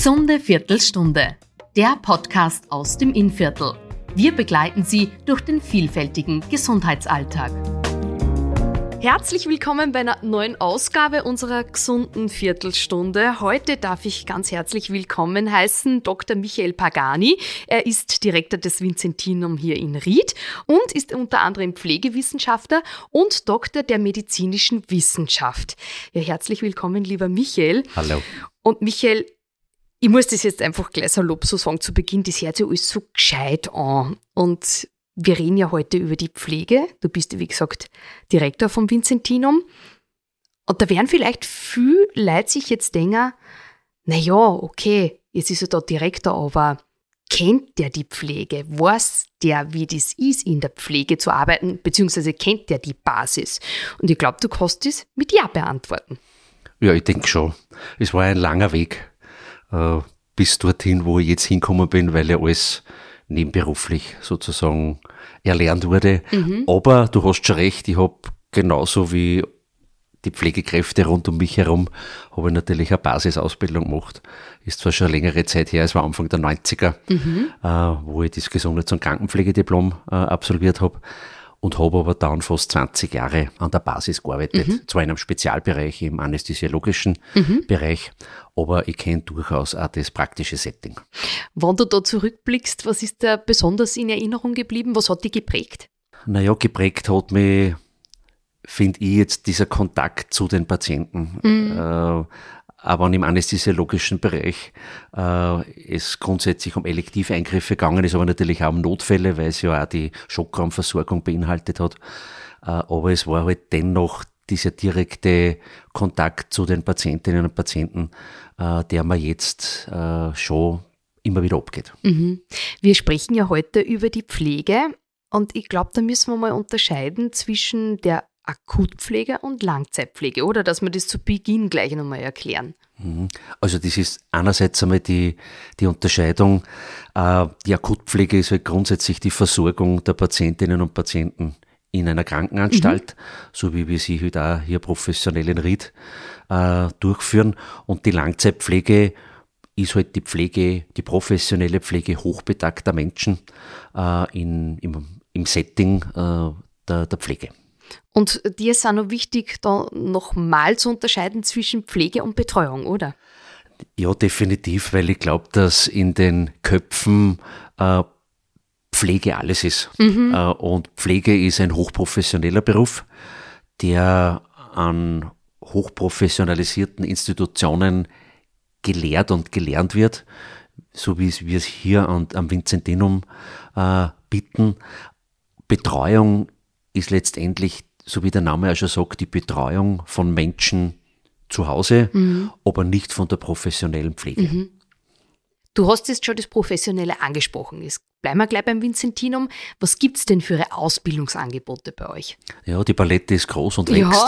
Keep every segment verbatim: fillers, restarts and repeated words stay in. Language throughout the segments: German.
Gesunde Viertelstunde, der Podcast aus dem Innviertel. Wir begleiten Sie durch den vielfältigen Gesundheitsalltag. Herzlich willkommen bei einer neuen Ausgabe unserer gesunden Viertelstunde. Heute darf ich ganz herzlich willkommen heißen Doktor Michael Pagani. Er ist Direktor des Vinzentinum hier in Ried und ist unter anderem Pflegewissenschaftler und Doktor der medizinischen Wissenschaft. Ja, herzlich willkommen, lieber Michael. Hallo. Und Michael, ich muss das jetzt einfach gleich salopp so sagen zu Beginn, das hört sich alles so gescheit an. Und wir reden ja heute über die Pflege. Du bist, wie gesagt, Direktor vom Vinzentinum. Und da werden vielleicht viele Leute sich jetzt denken, naja, okay, jetzt ist er da Direktor, aber kennt der die Pflege? Weiß der, wie das ist, in der Pflege zu arbeiten, beziehungsweise kennt der die Basis? Und ich glaube, du kannst das mit Ja beantworten. Ja, ich denke schon. Es war ein langer Weg äh, bis dorthin, wo ich jetzt hingekommen bin, weil ja alles nebenberuflich sozusagen erlernt wurde. Mhm. Aber du hast schon recht, ich habe genauso wie die Pflegekräfte rund um mich herum, habe ich natürlich eine Basisausbildung gemacht. Ist zwar schon eine längere Zeit her, es war Anfang der neunziger, mhm. äh, wo ich das Gesundheits- und Krankenpflegediplom äh, absolviert habe. Und habe aber dann fast zwanzig Jahre an der Basis gearbeitet. Mhm. Zwar in einem Spezialbereich, im anästhesiologischen mhm. Bereich, aber ich kenne durchaus auch das praktische Setting. Wenn du da zurückblickst, was ist da besonders in Erinnerung geblieben? Was hat dich geprägt? Naja, geprägt hat mich, finde ich, jetzt dieser Kontakt zu den Patienten. Mhm. Äh, aber im anästhesiologischen Bereich äh, es grundsätzlich um elektive Eingriffe gegangen ist, aber natürlich auch um Notfälle, weil es ja auch die Schockraumversorgung beinhaltet hat. Äh, aber es war halt dennoch dieser direkte Kontakt zu den Patientinnen und Patienten, äh, der mir jetzt äh, schon immer wieder abgeht. Mhm. Wir sprechen ja heute über die Pflege und ich glaube, da müssen wir mal unterscheiden zwischen der Akutpflege und Langzeitpflege, oder? Dass wir das zu Beginn gleich nochmal erklären. Also das ist einerseits einmal die, die Unterscheidung, äh, die Akutpflege ist halt grundsätzlich die Versorgung der Patientinnen und Patienten in einer Krankenanstalt, mhm. so wie wir sie halt auch hier professionell in Ried äh, durchführen. Und die Langzeitpflege ist halt die Pflege, die professionelle Pflege hochbetagter Menschen äh, in, im, im Setting äh, der, der Pflege. Und dir ist auch noch wichtig, da nochmal zu unterscheiden zwischen Pflege und Betreuung, oder? Ja, definitiv, weil ich glaube, dass in den Köpfen äh, Pflege alles ist. Mhm. Äh, und Pflege ist ein hochprofessioneller Beruf, der an hochprofessionalisierten Institutionen gelehrt und gelernt wird, so wie wir es hier an, am Vinzentinum äh, bieten. Betreuung ist letztendlich, so wie der Name ja schon sagt, die Betreuung von Menschen zu Hause, mhm. aber nicht von der professionellen Pflege. Mhm. Du hast jetzt schon das Professionelle angesprochen. Jetzt bleiben wir gleich beim Vinzentinum. Was gibt es denn für Ausbildungsangebote bei euch? Ja, die Palette ist groß und wächst.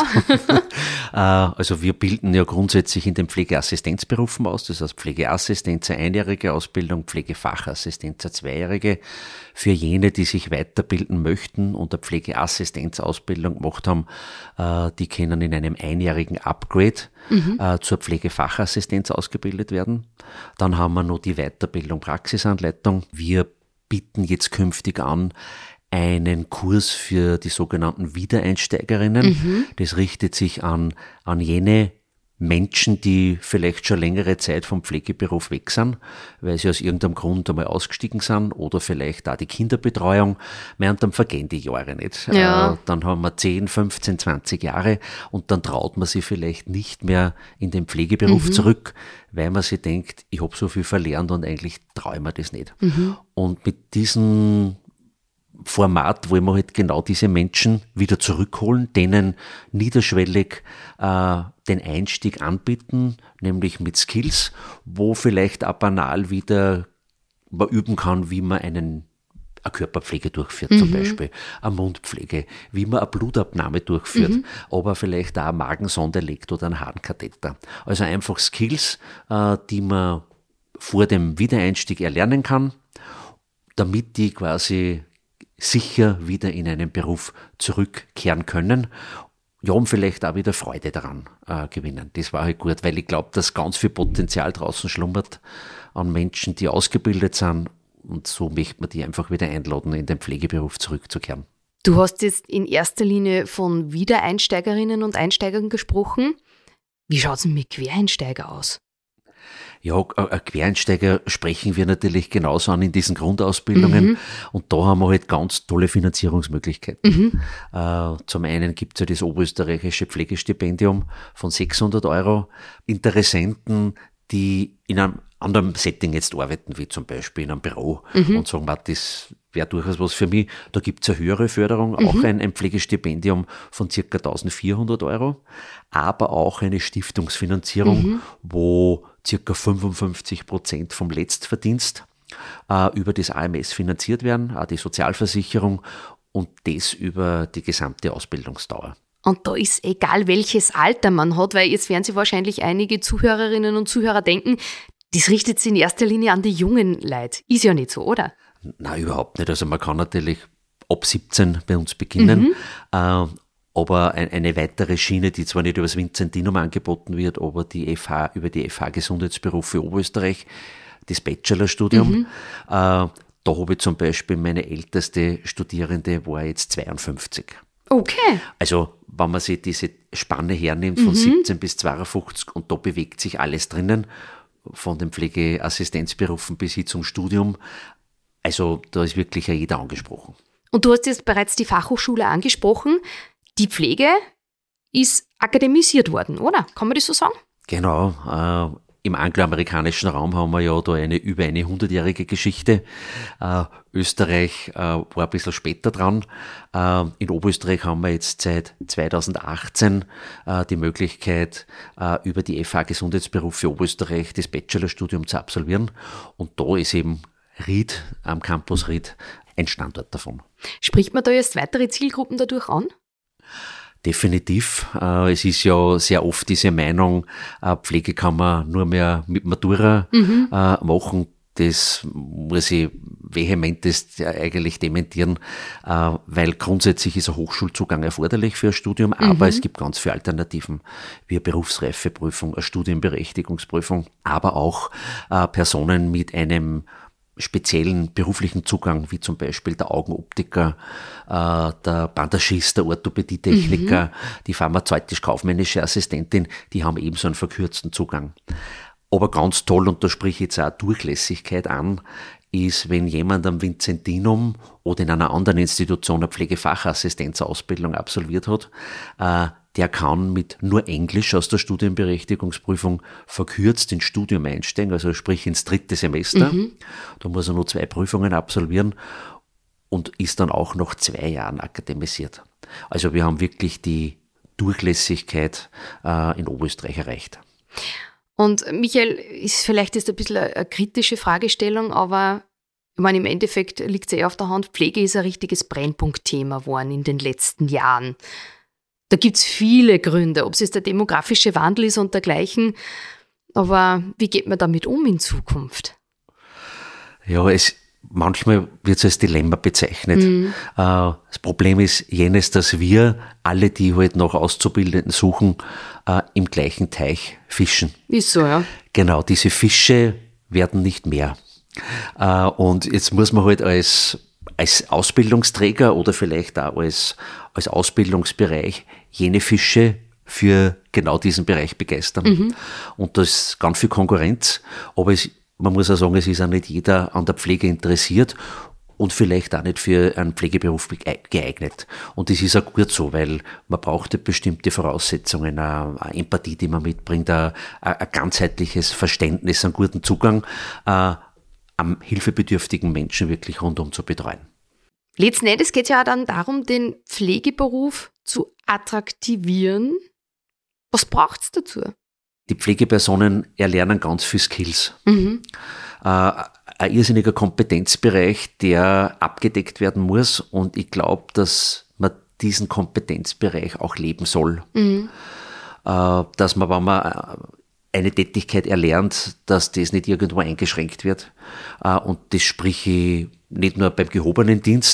Ja. Also wir bilden ja grundsätzlich in den Pflegeassistenzberufen aus. Das heißt Pflegeassistenz eine einjährige Ausbildung, Pflegefachassistenz eine zweijährige. Für jene, die sich weiterbilden möchten und eine Pflegeassistenzausbildung gemacht haben, die können in einem einjährigen Upgrade mhm. zur Pflegefachassistenz ausgebildet werden. Dann haben wir noch die Weiterbildung Praxisanleitung. Wir bieten jetzt künftig an einen Kurs für die sogenannten Wiedereinsteigerinnen. Mhm. Das richtet sich an, an jene Menschen, die vielleicht schon längere Zeit vom Pflegeberuf weg sind, weil sie aus irgendeinem Grund einmal ausgestiegen sind oder vielleicht auch die Kinderbetreuung. Und dann vergehen die Jahre nicht. Ja. Äh, dann haben wir zehn, fünfzehn, zwanzig Jahre und dann traut man sich vielleicht nicht mehr in den Pflegeberuf mhm. zurück, weil man sich denkt, ich habe so viel verlernt und eigentlich traue ich mir das nicht. Mhm. Und mit diesem Format wollen wir halt genau diese Menschen wieder zurückholen, denen niederschwellig äh, den Einstieg anbieten, nämlich mit Skills, wo vielleicht auch banal wieder man üben kann, wie man einen eine Körperpflege durchführt, mhm. zum Beispiel eine Mundpflege, wie man eine Blutabnahme durchführt, mhm. aber vielleicht auch eine Magensonde legt oder einen Harnkatheter. Also einfach Skills, äh, die man vor dem Wiedereinstieg erlernen kann, damit die quasi sicher wieder in einen Beruf zurückkehren können. ja, und vielleicht auch wieder Freude daran äh, gewinnen. Das war halt gut, weil ich glaube, dass ganz viel Potenzial draußen schlummert an Menschen, die ausgebildet sind. Und so möchte man die einfach wieder einladen, in den Pflegeberuf zurückzukehren. Du hast jetzt in erster Linie von Wiedereinsteigerinnen und Einsteigern gesprochen. Wie schaut es denn mit Quereinsteiger aus? Ja, Quereinsteiger sprechen wir natürlich genauso an in diesen Grundausbildungen. Mhm. Und da haben wir halt ganz tolle Finanzierungsmöglichkeiten. Mhm. Äh, zum einen gibt es ja das oberösterreichische Pflegestipendium von sechshundert Euro. Interessenten, die in einem anderen Setting jetzt arbeiten, wie zum Beispiel in einem Büro mhm. und sagen, das wäre durchaus was für mich. Da gibt es eine höhere Förderung, mhm. auch ein, ein Pflegestipendium von ca. eintausendvierhundert Euro, aber auch eine Stiftungsfinanzierung, mhm. wo ca. fünfundfünfzig Prozent vom Letztverdienst äh, über das A M S finanziert werden, auch die Sozialversicherung, und das über die gesamte Ausbildungsdauer. Und da ist egal, welches Alter man hat, weil jetzt werden sich wahrscheinlich einige Zuhörerinnen und Zuhörer denken, das richtet sich in erster Linie an die jungen Leute. Ist ja nicht so, oder? Nein, überhaupt nicht. Also man kann natürlich ab siebzehn bei uns beginnen, mhm. äh, aber ein, eine weitere Schiene, die zwar nicht über das Vincentinum angeboten wird, aber die F H, über die F H Gesundheitsberufe Oberösterreich, das Bachelorstudium. Mhm. Äh, da habe ich zum Beispiel meine älteste Studierende, war jetzt zweiundfünfzig. Okay. Also wenn man sich diese Spanne hernimmt von mhm. siebzehn bis zweiundfünfzig, und da bewegt sich alles drinnen, von den Pflegeassistenzberufen bis hin zum Studium. Also da ist wirklich ja jeder angesprochen. Und du hast jetzt bereits die Fachhochschule angesprochen. Die Pflege ist akademisiert worden, oder? Kann man das so sagen? Genau. Äh, Im angloamerikanischen Raum haben wir ja da eine über eine hundertjährige Geschichte. Äh, Österreich äh, war ein bisschen später dran. Äh, in Oberösterreich haben wir jetzt seit zweitausendachtzehn äh, die Möglichkeit, äh, über die F H Gesundheitsberufe Oberösterreich das Bachelorstudium zu absolvieren. Und da ist eben Ried, am Campus Ried, ein Standort davon. Spricht man da jetzt weitere Zielgruppen dadurch an? Definitiv. Es ist ja sehr oft diese Meinung, Pflege kann man nur mehr mit Matura mhm. machen. Das muss ich vehementest eigentlich dementieren, weil grundsätzlich ist ein Hochschulzugang erforderlich für ein Studium, aber mhm. es gibt ganz viele Alternativen, wie eine Berufsreifeprüfung, eine Studienberechtigungsprüfung, aber auch Personen mit einem speziellen beruflichen Zugang, wie zum Beispiel der Augenoptiker, äh, der Bandagist, der Orthopädietechniker, mhm. die pharmazeutisch-kaufmännische Assistentin, die haben ebenso einen verkürzten Zugang. Aber ganz toll, und da spreche ich jetzt auch Durchlässigkeit an, ist, wenn jemand am Vincentinum oder in einer anderen Institution eine Pflegefachassistenzausbildung absolviert hat, äh, der kann mit nur Englisch aus der Studienberechtigungsprüfung verkürzt ins Studium einsteigen, also sprich ins dritte Semester. Mhm. Da muss er nur zwei Prüfungen absolvieren und ist dann auch nach zwei Jahren akademisiert. Also wir haben wirklich die Durchlässigkeit äh, in Oberösterreich erreicht. Und Michael, ist vielleicht jetzt ein bisschen eine kritische Fragestellung, aber ich meine, im Endeffekt liegt es ja auf der Hand, Pflege ist ein richtiges Brennpunktthema geworden in den letzten Jahren. Da gibt es viele Gründe, ob es jetzt der demografische Wandel ist und dergleichen. Aber wie geht man damit um in Zukunft? Ja, es, manchmal wird es als Dilemma bezeichnet. Mhm. Äh, das Problem ist jenes, dass wir alle, die halt nach Auszubildenden suchen, äh, im gleichen Teich fischen. Ist so, ja. Genau, diese Fische werden nicht mehr. Äh, und jetzt muss man halt als als Ausbildungsträger oder vielleicht auch als, als Ausbildungsbereich jene Fische für genau diesen Bereich begeistern. Mhm. Und da ist ganz viel Konkurrenz, aber es, man muss auch sagen, es ist auch nicht jeder an der Pflege interessiert und vielleicht auch nicht für einen Pflegeberuf geeignet. Und das ist auch gut so, weil man braucht bestimmte Voraussetzungen, eine, eine Empathie, die man mitbringt, ein, ein ganzheitliches Verständnis, einen guten Zugang, äh, am hilfebedürftigen Menschen wirklich rundum zu betreuen. Letzten Endes geht es ja auch dann darum, den Pflegeberuf zu attraktivieren. Was braucht es dazu? Die Pflegepersonen erlernen ganz viele Skills. Mhm. Äh, ein irrsinniger Kompetenzbereich, der abgedeckt werden muss, und ich glaube, dass man diesen Kompetenzbereich auch leben soll. Mhm. Äh, dass man, wenn man eine Tätigkeit erlernt, dass das nicht irgendwo eingeschränkt wird. Und das spreche ich nicht nur beim gehobenen Dienst,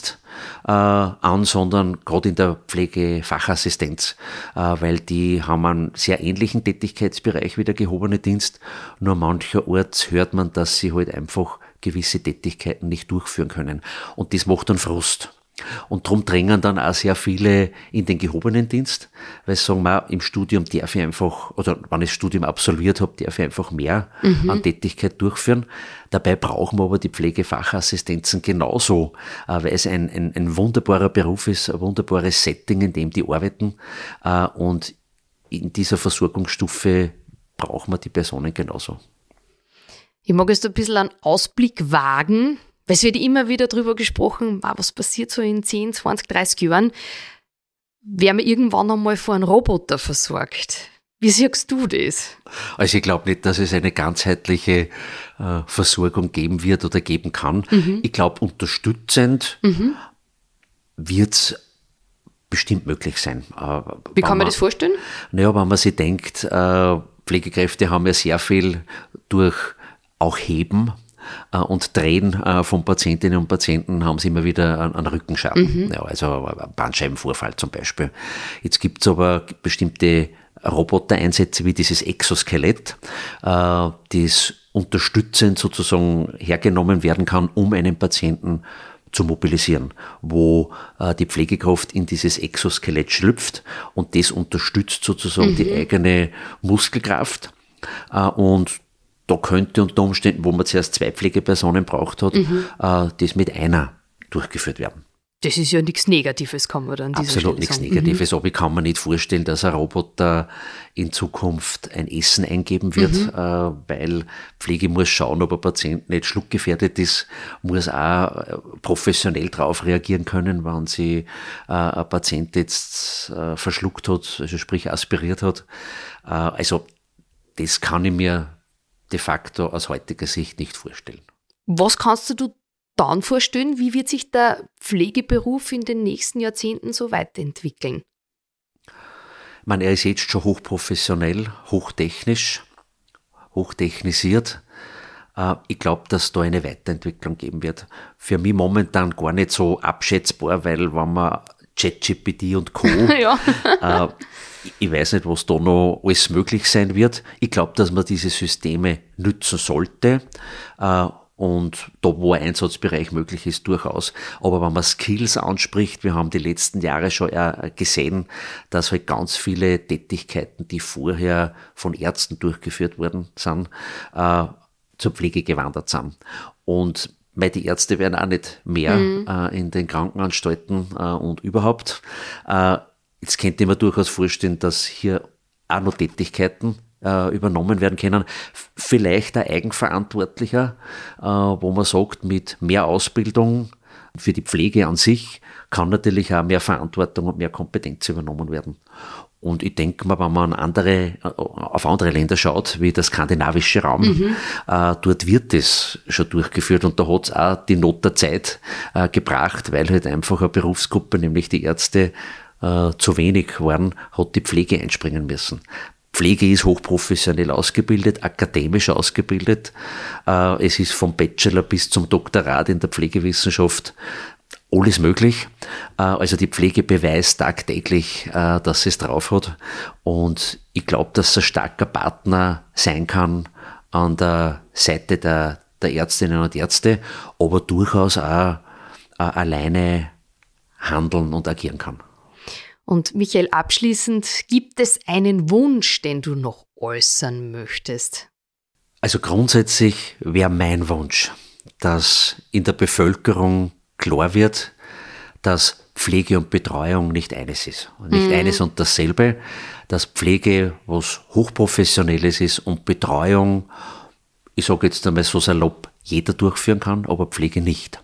äh, an, sondern gerade in der Pflegefachassistenz, äh, weil die haben einen sehr ähnlichen Tätigkeitsbereich wie der gehobene Dienst, nur mancherorts hört man, dass sie halt einfach gewisse Tätigkeiten nicht durchführen können. Und das macht dann Frust. Und darum drängen dann auch sehr viele in den gehobenen Dienst, weil sie sagen, im Studium darf ich einfach, oder wenn ich das Studium absolviert habe, darf ich einfach mehr mhm. an Tätigkeit durchführen. Dabei brauchen wir aber die Pflegefachassistenzen genauso, weil es ein, ein, ein wunderbarer Beruf ist, ein wunderbares Setting, in dem die arbeiten. Und in dieser Versorgungsstufe brauchen wir die Personen genauso. Ich mag jetzt ein bisschen einen Ausblick wagen, weil es wird immer wieder darüber gesprochen, was passiert so in zehn, zwanzig, dreißig Jahren, werden wir irgendwann einmal von einem Roboter versorgt. Wie siehst du das? Also ich glaube nicht, dass es eine ganzheitliche äh, Versorgung geben wird oder geben kann. Mhm. Ich glaube, unterstützend mhm. wird es bestimmt möglich sein. Äh, Wie kann man das vorstellen? Naja, wenn man sich denkt, äh, Pflegekräfte haben ja sehr viel durch auch Heben und Drehen von Patientinnen und Patienten haben sie immer wieder einen Rückenschaden, mhm. ja, also ein Bandscheibenvorfall zum Beispiel. Jetzt gibt es aber bestimmte Robotereinsätze wie dieses Exoskelett, das unterstützend sozusagen hergenommen werden kann, um einen Patienten zu mobilisieren, wo äh, die Pflegekraft in dieses Exoskelett schlüpft und das unterstützt sozusagen mhm. die eigene Muskelkraft äh, und da könnte unter Umständen, wo man zuerst zwei Pflegepersonen braucht hat, mhm. äh, das mit einer durchgeführt werden. Das ist ja nichts Negatives, kann man dann an dieser Absolut Stelle nichts sagen. Negatives, Mhm. aber ich kann mir nicht vorstellen, dass ein Roboter in Zukunft ein Essen eingeben wird, mhm. äh, weil Pflege muss schauen, ob ein Patient nicht schluckgefährdet ist, muss auch professionell darauf reagieren können, wenn sie äh, ein Patient jetzt äh, verschluckt hat, also sprich aspiriert hat. Äh, also das kann ich mir de facto aus heutiger Sicht nicht vorstellen. Was kannst du dir dann vorstellen, wie wird sich der Pflegeberuf in den nächsten Jahrzehnten so weiterentwickeln? Ich meine, er ist jetzt schon hochprofessionell, hochtechnisch, hochtechnisiert. Ich glaube, dass da eine Weiterentwicklung geben wird. Für mich momentan gar nicht so abschätzbar, weil wenn man ChatGPT und Co. ja. äh, ich weiß nicht, was da noch alles möglich sein wird. Ich glaube, dass man diese Systeme nützen sollte äh, und da, wo ein Einsatzbereich möglich ist, durchaus. Aber wenn man Skills anspricht, wir haben die letzten Jahre schon äh, gesehen, dass halt ganz viele Tätigkeiten, die vorher von Ärzten durchgeführt worden sind, äh, zur Pflege gewandert sind. Und weil die Ärzte werden auch nicht mehr mhm. äh, in den Krankenanstalten äh, und überhaupt. Äh, jetzt könnte ich mir durchaus vorstellen, dass hier auch noch Tätigkeiten äh, übernommen werden können. Vielleicht ein eigenverantwortlicher, äh, wo man sagt, mit mehr Ausbildung für die Pflege an sich kann natürlich auch mehr Verantwortung und mehr Kompetenz übernommen werden. Und ich denke mal, wenn man andere, auf andere Länder schaut, wie der skandinavische Raum, mhm. äh, dort wird das schon durchgeführt und da hat es auch die Not der Zeit äh, gebracht, weil halt einfach eine Berufsgruppe, nämlich die Ärzte, äh, zu wenig waren, hat die Pflege einspringen müssen. Pflege ist hochprofessionell ausgebildet, akademisch ausgebildet. Äh, es ist vom Bachelor bis zum Doktorat in der Pflegewissenschaft alles möglich. Also die Pflege beweist tagtäglich, dass sie es drauf hat. Und ich glaube, dass sie ein starker Partner sein kann an der Seite der, der Ärztinnen und Ärzte, aber durchaus auch alleine handeln und agieren kann. Und Michael, abschließend, gibt es einen Wunsch, den du noch äußern möchtest? Also grundsätzlich wäre mein Wunsch, dass in der Bevölkerung klar wird, dass Pflege und Betreuung nicht eines ist. Nicht mhm. eines und dasselbe, dass Pflege was Hochprofessionelles ist und Betreuung, ich sage jetzt einmal so salopp, jeder durchführen kann, aber Pflege nicht.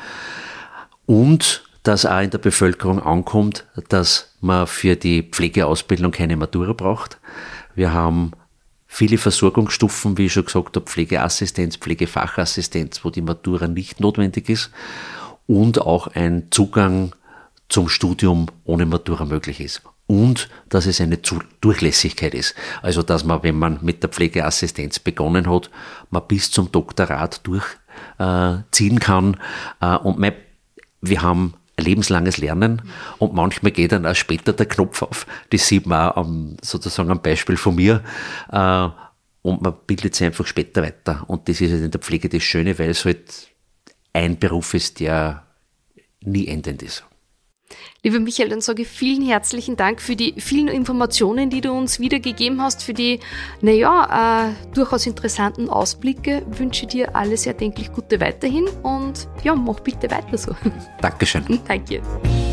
Und dass auch in der Bevölkerung ankommt, dass man für die Pflegeausbildung keine Matura braucht. Wir haben viele Versorgungsstufen, wie ich schon gesagt habe, Pflegeassistenz, Pflegefachassistenz, wo die Matura nicht notwendig ist. Und auch ein Zugang zum Studium ohne Matura möglich ist. Und dass es eine Durchlässigkeit ist. Also dass man, wenn man mit der Pflegeassistenz begonnen hat, man bis zum Doktorat durchziehen äh, kann. Äh, und mein, wir haben ein lebenslanges Lernen und manchmal geht dann auch später der Knopf auf. Das sieht man auch am, sozusagen am Beispiel von mir. Äh, und man bildet sich einfach später weiter. Und das ist halt in der Pflege das Schöne, weil es halt ein Beruf ist, der nie endend ist. Lieber Michael, dann sage ich vielen herzlichen Dank für die vielen Informationen, die du uns wiedergegeben hast, für die, naja, äh, durchaus interessanten Ausblicke. Ich wünsche dir alles erdenklich Gute weiterhin und ja, mach bitte weiter so. Dankeschön. Danke.